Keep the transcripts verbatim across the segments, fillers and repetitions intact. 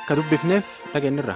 Ka dubbifneef dhageenyirra.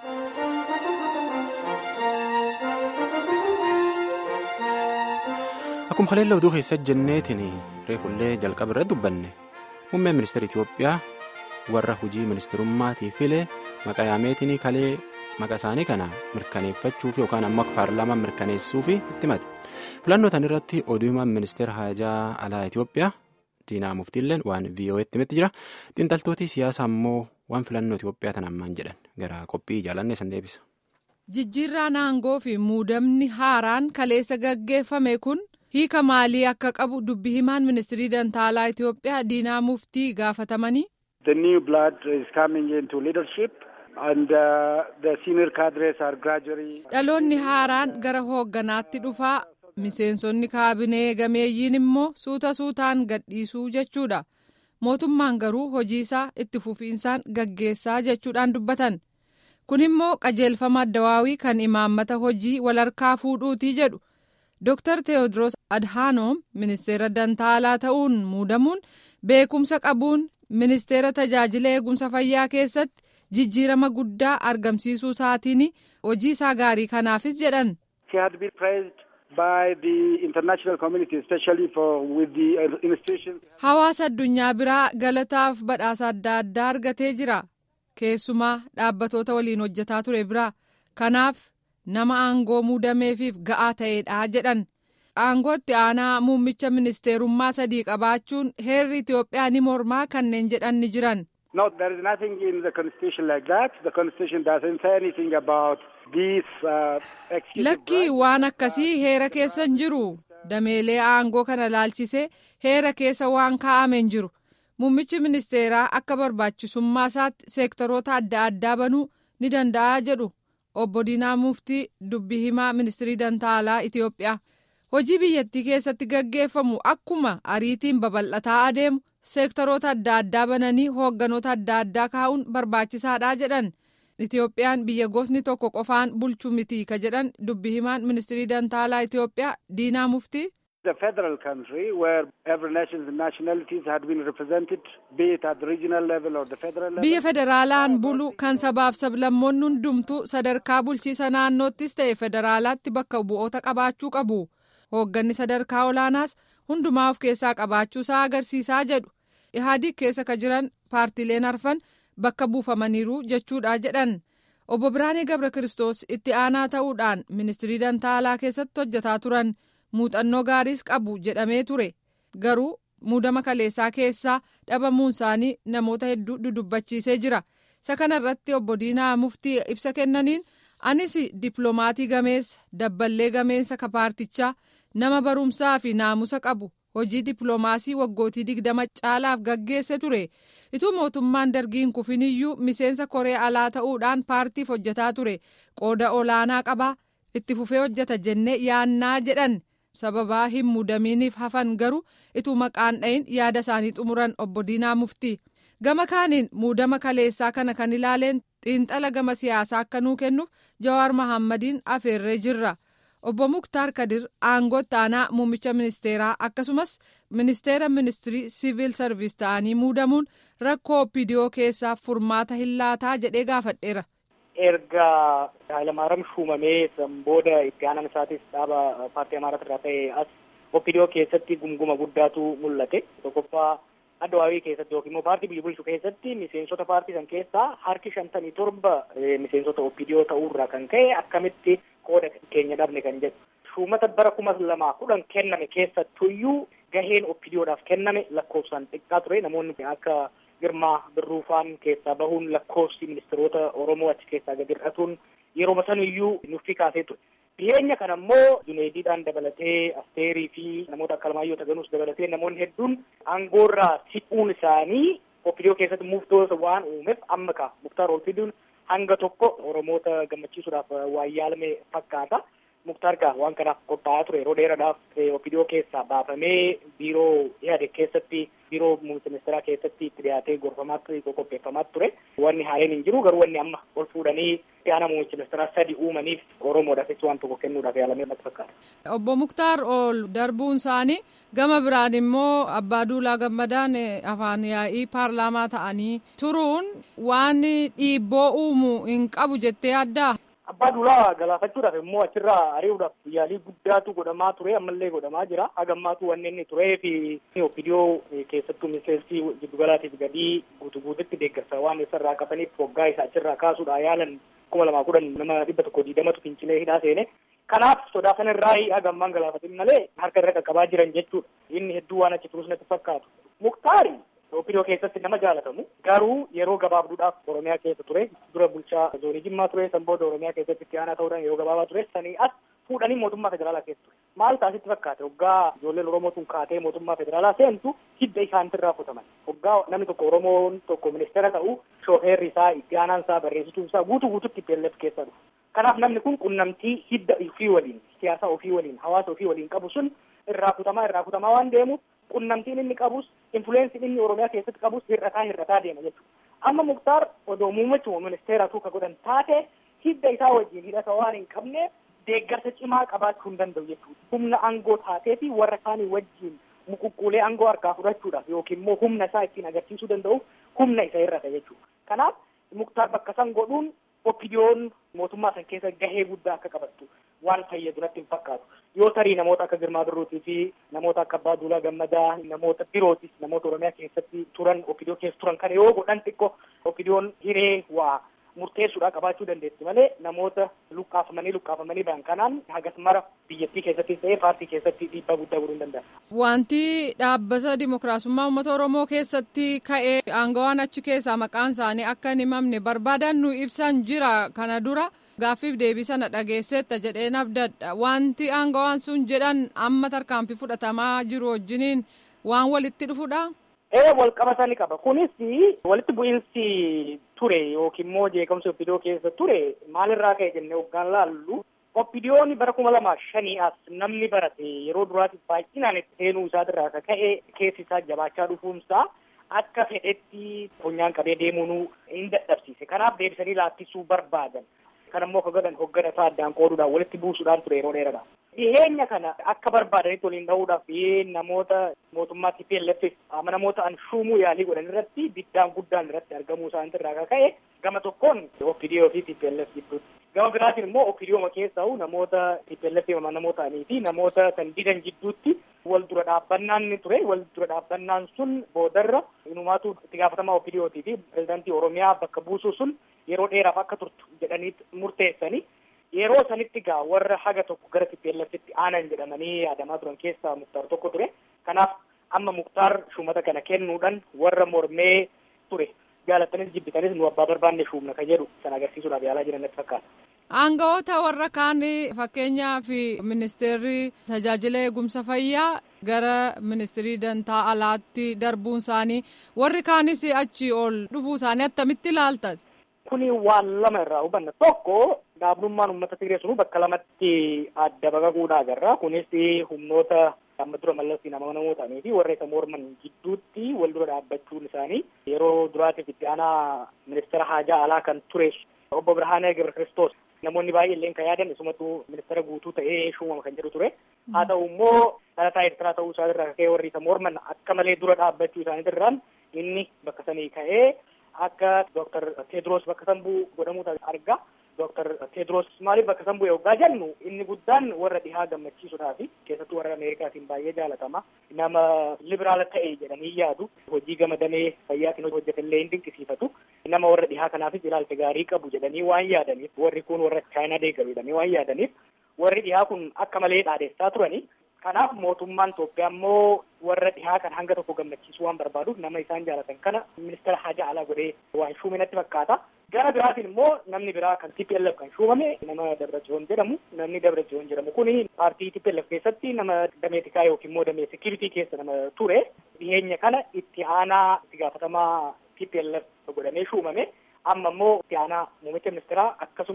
Akkuma kaleessa oduu keessa jenneetiin reefullee jalqaba irratti dubbanne muummeen ministeera Itoophiyaa warra hojii ministeerummaatii filee maqaa yaameetiin kalee maqaa isaanii kana mirkaneeffachuuf yookaan ammoo paarlaamaan mirkaneessuuf itti mate. Filannoo tan irratti oduumaan ministeera haajaa alaa Itoophiyaa Diinaa Muftiilleen waan V O Etti himetti jira. Xiinxaltooti siyaasaa ammoo waan filannoo Itoophiyaa tan ammaan jedhan gara qophii jaalannee san deebisa. Jijjiirraan aangoo fi muudamni haaraan kaleessa gaggeeffame kun hiika maalii akka qabu dubbi himaan ministirii dantaalaa Itoophiyaa Diinaa Muftii gaafatamanii. The new blood is coming into leadership and uh, the senior cadres are gradually. Dhaloonni haaraan gara hoogganaatti dhufaa. Miseensonni kaabinee gameeyyiin immoo suuta suutaan gadhiisuu jechuudha. Mootummaan garuu hojii isaa itti fufiinsaan gaggeessaa jechuudhaan dubbatan. Kun immoo qajeelfama addawaawii kan imaammata hojii walharkaa fuudhuutii jedhu. Dooktar Teewodiroos Adhaanoom ministeera dantaalaa ta'uun muudamuun beekumsa qabuun ministeera tajaajila eegumsa fayyaa keessatti jijjiirama guddaa argamsiisuu isaatiin hojii isaa gaarii kanaafis jedhan. By the international community, especially for with the institutions. Hawaasa addunyaa biraa galataaf badhaasa adda addaa argatee jira. Keessumaa dhaabbatoota waliin hojjetaa ture biraa. Kanaaf nama aangoo muudameefiif ga'aa ta'eedha jedhan. Aangootti aanaa muummicha ministeerummaa sadii qabaachuun heerri Itoophiyaa ni mormaa kanneen jedhan ni jiran. No, there is nothing in the constitution like that. The constitution doesn't say anything about this. Uh, Lakkii waan akkasii heera keessa hin jiru. Dameelee aangoo kana laalchisee heera keessa waan kaa'ame hin jiru. Muummichi ministeeraa akka barbaachisummaa isaatti seektaroota adda addaa banuu ni danda'a jedhu obbo Diinaa Muftii dubbi himaa ministirii dantaalaa Itoophiyaa. Hojii biyyattii keessatti gaggeeffamu akkuma ariitiin babal'ataa adeemu. Seektaroota adda addaa bananii hoogganoota adda addaa kaa'uun barbaachisaadha jedhan. Itoophiyaan biyya gosni tokko qofaan bulchu miti ka jedhan dubbi himaan ministirii dantaalaa Itoophiyaa Diinaa Muftii. The federal country where every nation's nationalities had been represented, be it at the regional level or the federal level. Biyya federaalaan bulu kan sabaaf sablammoonni hundumtuu sadarkaa bulchiisa naannoottis ta'e federaalaatti bakka bu'oota qabaachuu qabu. Hoogganni sadarkaa olaanaas hundumaa of keessaa qabaachuusaa agarsiisaa jedhu. Ihaadiq keessa ka jiran paartileen arfan bakka buufamaniiru jechuudha jedhan. Obbo Biraanee Gabra Kiristoos itti aanaa ta'uudhaan ministirii dantaalaa keessatti hojjetaa turan muuxannoo gaariis qabu jedhamee ture. Garuu muudama kaleessaa keessaa dhabamuun isaanii namoota hedduu dudubbachiisee jira. Isa kanarratti obbo Diinaa Muftii ibsa kennaniin anis dippiloomatii gameessa dabballee gameessa ka paartichaa nama barumsaa fi naamusa qabu hojii dippiloomaasii waggootii digdama caalaaf gaggeesse ture. Ituu mootummaan dargiin kufiniyyuu miseensa koree alaa ta'uudhaan paartiif hojjetaa ture. Qooda olaanaa qabaa itti fufee hojjeta jennee yaannaa jedhan. Sababaa hin muudamiiniif hafan garuu ituu maqaan dhayin yaada isaanii xumuran obbo Diinaa Muftii. Gama kaaniin muudama kaleessaa kana kan ilaaleen xiinxala gama siyaasaa akka nuu kennuuf Jawaar Mahaammadiin afeerree jirra. Obbo Muktaar Kadir aangootti aanaa muummicha ministeeraa akkasumas ministeera ministirii siviil sarviis ta'anii muudamuun rakkoo oopidiyoo keessaaf furmaata hin laataa jedhee gaafadheera. Erga Hayilamaariyaam shuumamee booda itti aanaan isaatis dhaaba paartii Amaaraa irraa ta'e as oopidiyoo keessatti gumguma guddaatu mul'ate. Tokkoffaa Addawaawii keessatti yookiin immoo paartii biyya bulchu keessatti miseensota paartii san keessaa harki shantamii torba miseensota oopidiyoo ta'uurraa kan ka'e akkamitti qooda keenya dhabne kan jedhu. Shuumata bara kuma lamaa kudhan kenname keessattuyyuu gaheen opidiyoodhaaf kenname lakkoofsaan xiqqaa ture. Namoonni akka Girmaa Birruufaan keessaa bahuun lakkoofsi ministeerota Oromoo achi keessaa gadi hir'atuun yeroo saniyyuu nuffii kaasee ture. Dhiyeenya kana immoo Juneediidhaan dabalatee Asteerii fi namoota akka Alamaayyoo Taganuus dabalatee namoonni hedduun aangoorraa siquun isaanii opidiyoo keessatti muftoota waan uumeef amma ka Muktaar Olfiduun hanga tokko Oromoota gammachiisuudhaaf waan yaalame fakkaata. Muktaar gaa waan kanaaf qophaa'aa ture yeroo dheeraadhaaf Opidiyoo keessaa baafamee biiroo yaade keessatti biiroo muummicha ministeeraa keessatti itti dhiyaatee gorfamaatti qopheeffamaa ture. Wanni haaleen hin jiru garuu wanni amma ol fuudhanii itti aanaa muummicha ministeeraa sadi uumaniif Oromoodhaafis waan tokko kennuudhaaf yaalamee natti fakkaata. Obbo Muktaar ol darbuun isaanii gama biraan immoo Abbaa Duulaa Gammadaan afaan yaa'ii paarlaamaa ta'anii turuun waan dhiibboo uumu hin qabu jettee addaa. Abbaa Duulaa galaafachuudhaaf immoo achirraa ari'uudhaaf yaalii guddaatu godhamaa ture ammallee godhamaa jira. Hagammaatu wanni inni turee fi Opidiyoo keessattuu miseensi giddugalaatiif gadii guutuu guututti deeggarsa waan isarraa qabaniif waggaa isa achirraa kaasuudhaa yaalan kuma lamaa kudhan nama dhibba tokko diidamatu fincilee hidhaa seene. Kanaaf sodaa sanarraa hagammaan galaafatin malee harka irra qaqqabaa jiran jechuudha. Inni hedduu waan achi turus natti fakkaatu. Muktaari Opidiyoo keessatti nama jaalatamu garuu yeroo gabaabduudhaaf Oromiyaa keessa ture dura bulchaa zoonii Jimmaa ture san booda Oromiyaa keessatti itti aanaa ta'uudhaan yeroo gabaabaa ture sanii as fuudhanii mootummaa federaalaa keessa ture. Maal taasisti fakkaate hoggaa ijoolleen Oromootuun kaatee mootummaa federaalaa seentu hidda isaaniirraa futaman. Hoggaa namni tokko Oromoon tokko ministeera ta'u shooferri isaa itti aanaan isaa barreessituun isaa guutuu guututti P L F keessa dhufu. Kanaaf namni kun qunnamtii hidda ofii waliin siyaasa ofii waliin hawaasa ofii waliin qabu sun irraa futamaa irraa futamaa waan deemuuf qunnamtiin inni qabus influensiin inni Oromiyaa keessatti qabus hir'ataa hir'ataa deema jechuudha. Amma Muktaar odoo muummicha ministeeraatu ka godhan taate hidda isaa wajjin hidhata waan hin qabneef deeggarsa cimaa qabaachuu hin danda'u jechuudha. Humna aangoo taatee fi warra kaanii wajjin muquqquulee aangoo harkaa fudhachuudhaaf yookiin immoo humna isaa ittiin agarsiisuu danda'u humna isa hir'ata jechuudha. Kanaaf Muktaar bakka san godhuun Opidiyoon mootummaa san keessa gahee guddaa akka qabattu waan fayyadu natti hin fakkaatu. Yoo tarii namoota akka Girmaa Birruutii fi namoota akka Abbaa Duulaa Gammadaa namoota birootis namoota Oromiyaa keessatti turan Opidiyoo keessa turan kana yoo godhan xiqqoo Opidiyoon hiree waa murteessuudhaa qabaachuu dandeetti malee namoota luqqaafamanii luqqaafamanii ba'an kanaan hagas mara biyyattii keessattis ta'ee paartii keessatti dhiibbaa guddaa godhuu hin danda'a. Wanti dhaabbata dimokiraasummaa uummata Oromoo keessatti ka'ee aangawaan achi keessaa maqaan isaanii akka hin himamne barbaadan nu ibsan jira kana dura gaaffiif deebii sana dhageessetta jedheen abdadha. Wanti aangawaan sun jedhan amma tarkaanfii fudhatamaa jiru wajjiniin waan walitti dhufudha. Ee wal qabatanii qaba. Kunis walitti bu'iinsi ture yookiin immoo jeeqamsi Opidiyoo keessa ture maalirraa ka'e jennee hoggaan laallu Opidiyoon bara kuma lamaa shanii as namni barate yeroo duraatiif baay'inaan itti seenuu isaatirraa akka ka'e keessi isaa jabaachaa dhufuunsaa akka fedhetti funyaan qabee deemuun hin dadhabsiise. Kanaaf deebisanii laattisuu barbaadan. Kan ammoo akka godhan hogganataa addaan qooduudhaan walitti buusuudhaan ture yeroo dheeraadha. Dhiheenya kana akka barbaadanitti waliin ta'uudhaaf namoota mootummaa T P L F namoota an shuumuu yaalii godhan irratti biddaan guddaan irratti argamuu isaaniitirraa akka ka'e gama tokkoon Opidiyoo fi T P L F gidduutti. Gama biraatiin immoo Opidiyoo keessaa namoota T P L F namoota ta'anii fi namoota san didan gidduutti wal dura dhaabbannaan ni ture. Wal dura dhaabbannaan sun boodarra inumaatu itti gaafatamaa Opidiyootii fi pirezidaantii Oromiyaa bakka buusuu sun yeroo dheeraaf akka turtu jedhanii murteessanii. Yeroo sanitti gaa warra haga tokko gara T P L F'tti aanan jedhamanii yaadamaa turan keessaa Muktaar tokko ture. Kanaaf amma Muktaar shumata kana kennuudhaan warra mormee ture. Jaalattanis jibbitanis nu abbaa barbaanne shuumna kan jedhu sana agarsiisuudhaaf yaalaa jiran natti fakkaata. Aangawoota warra kaan fakkeenyaaf ministeerri tajaajila eegumsa fayyaa gara ministeerii dantaa alaatti darbuun isaanii warri kaanis achi ol dhufuu isaanii attamitti ilaalta? Kuni waan lama irraa hubanna. Tokko dhaabnummaan uummata Tigree sunu bakka lamatti adda baqaquudha agarra. Kunis humnoota amma dura mallasii nama namoo ta'anii fi warra isa morman gidduutti wal dura dhaabbachuun isaanii yeroo duraatiif itti aanaa ministeera haajaa alaa kan ture obbo Birhaanee Gibrakiristoos namoonni baay'ee illee kan yaadan isumatu ministeera guutuu ta'ee shuumama kan jedhu ture. Haa ta'u immoo dhalataa Eertiraa ta'uu isaatirraa ka'ee warri isa morman akka malee dura dhaabbachuu isaaniitirraan inni bakka sanii ka'ee akka Dooktar Teediroos bakka san bu'u godhamuu arga. Dooktar Teediroos maaliif bakka san bu'e hoggaa jennu inni guddaan warra dhihaa gammachiisuudhaa fi keessattuu warra Ameerikaatiin baay'ee jaalatama. Nama liberaala ta'e jedhanii yaadu hojii gama damee fayyaatiin hojjetallee hin dinqisiifatu. Nama warra dhihaa kanaafis ilaalcha gaarii qabu jedhanii waan yaadaniif warri kun warra Chaayinaa deeggaru jedhanii waan yaadaniif warri dhihaa kun akka malee dhaadheessaa turani. Kanaaf mootummaan Itoophiyaa immoo warra dhihaa kan hanga tokko gammachiisuu waan barbaaduuf nama isaan jaalatan kana ministeera haajaa alaa godhee waan shuume natti fakkaata. Gara biraatiin immoo namni biraa kan T P L F kan shuumame nama Dabrajoon jedhamu. Namni Dabrajoon jedhamu kuni paartii T P L F keessatti nama damee tikaa yookiin immoo damee sekiriitii keessa nama ture. Dhiheenya kana itti aanaa itti gaafatamaa T P L F godhamee shuumame. Amma immoo itti aanaa muummicha ministeeraa akkasumas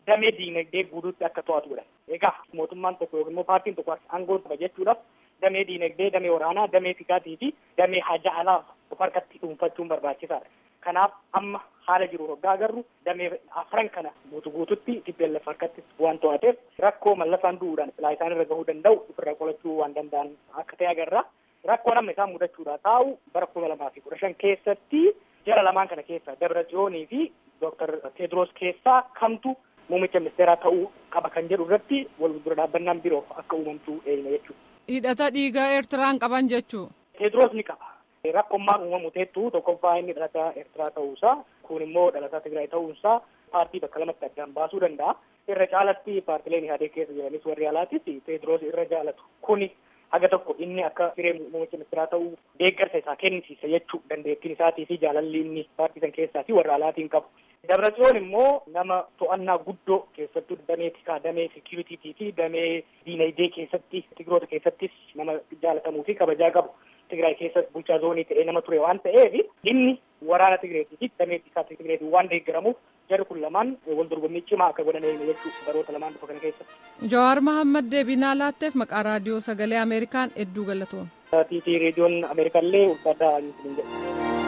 damee diinagdee guutuutti akka to'atudha. Egaa mootummaan tokko yookiin immoo paartiin tokko aangoo qaba jechuudhaaf damee diinagdee, damee waraanaa, damee tikaatii fi damee haja alaa of harkatti dhuunfachuun barbaachisaadha. Kanaaf amma haala jiru hoggaa agarru damee afran kana guutu guututti T P L F harkatti waan to'ateef rakkoo mallasaan du'uudhaan silaa isaan irra gahuu danda'u ofirra qolachuu waan danda'an akka ta'e agarra. Rakkoo namni isaan mudachuudhaa taa'u bara kuma lamaa fi kudha shan keessatti jara lamaan kana keessa Dabratsiyoonii fi Dooktar Teediroos keessaa kamtu muummicha ministeeraa ta'uu qaba kan jedhu irratti wal dura dhaabbannaan biroo akka uumamtu eeyina jechuudha. Hidhata dhiigaa Eertiraan qaban jechuu. Teediroos ni qaba. Rakkoommaan uumamu teettuu tokkoffaa inni dhalataa Eertiraa ta'uusaa kun immoo dhalataa Tigraay ta'uusaa paartii bakka lamatti addaan baasuu danda'a. Irra caalatti paartileen Ihaadeeg keessa jiranis warri alaatis Teediroos irra jaalatu. Kuni haga tokko inni akka firee muummicha ministeeraa ta'uu deeggarsa isaa kennisiisa jechuu dandeettiin isaatii fi jaalalli inni paartii san keessaa fi warra alaatiin qabu. Dabratsiyoon immoo nama to'annaa guddoo keessattuu damee tikaa, damee seekiyuritii fi damee diinagdee keessatti Tigiroota keessattis nama jaalatamuu fi kabajaa qabu. Tigraay keessa bulchaa zoonii ta'ee nama ture waan ta'eef inni waraana Tigreetii fi damee tikaa Tigreetii waan deeggaramuuf jarri kun lamaan wal dorgommii cimaa akka godhan jechuudha baroota lamaan dhufa kana keessatti. Jawaar Mohaammed deebinaa laatteef maqaa raadiyoo sagalee Ameerikaan hedduu galatoom. Tiitii reediyoon Ameerikaallee ulfaataa hin jedhu.